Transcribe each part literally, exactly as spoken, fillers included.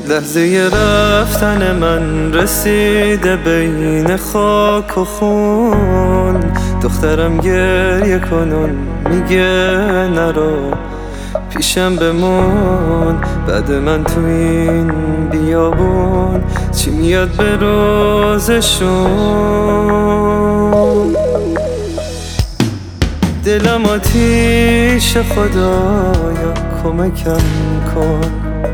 لحظه رفتن من رسیده بین خاک و خون. دخترم گریه کنون میگه نرو پیشم بمون. بعد من تو این بیابون چی میاد به روزشون. دلم آتیش خدایا کمکم کن.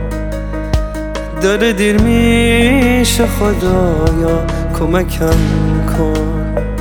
داره دیر میشه خدایا کمکم کن.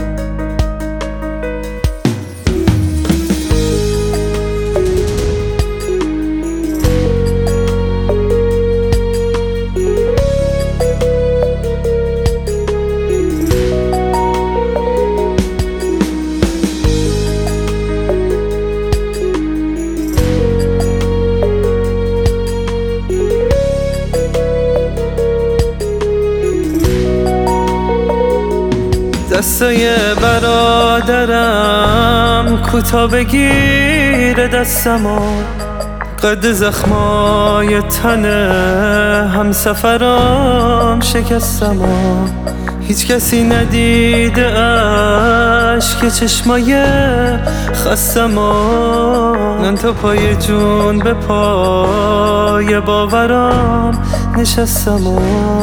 دستای برادرم کوتا بگیره دستمو. قد زخمای تنه همسفرام شکستمو. هیچ کسی ندیده اشک چشمای خستمو. من تا پای جون به پای باورام نشستمو.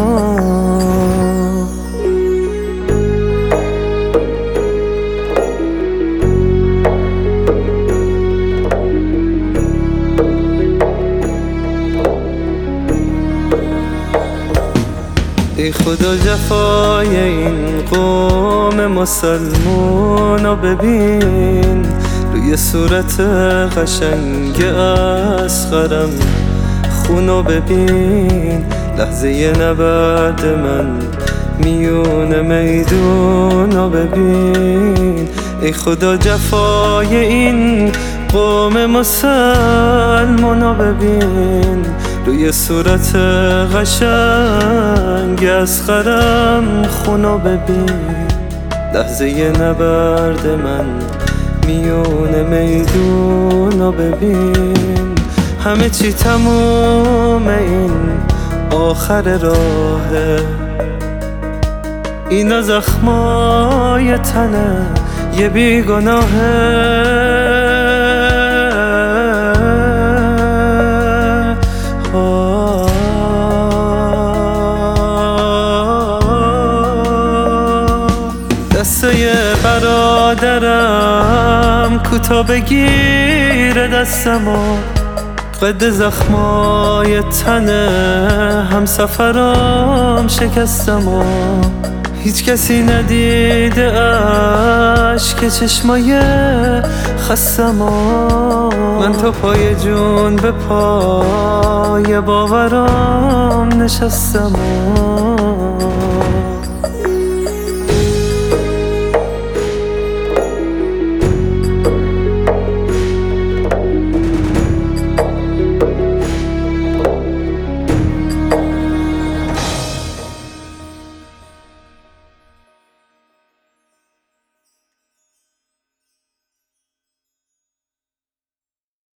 ای خدا جفای این قوم مسلمونو ببین. روی صورت قشنگ اصغرم خونو ببین. لحظه نبرد من میون میدونو ببین. ای خدا جفای این قوم مسلمونو ببین. روی صورت قشنگ اصغرم خونو ببین. لحظه نبرد من میون میدونو ببین. همه چی تموم این آخر راهه. اینا زخمای تنه یه بیگناهه. دستای برادرم کوتا بگیره دستمو. قد زخمای تنه همسفرام شکستمو. هیچ کسی ندیده اشک چشمای خستمو. من تا پای جون به پای باورام نشستمو.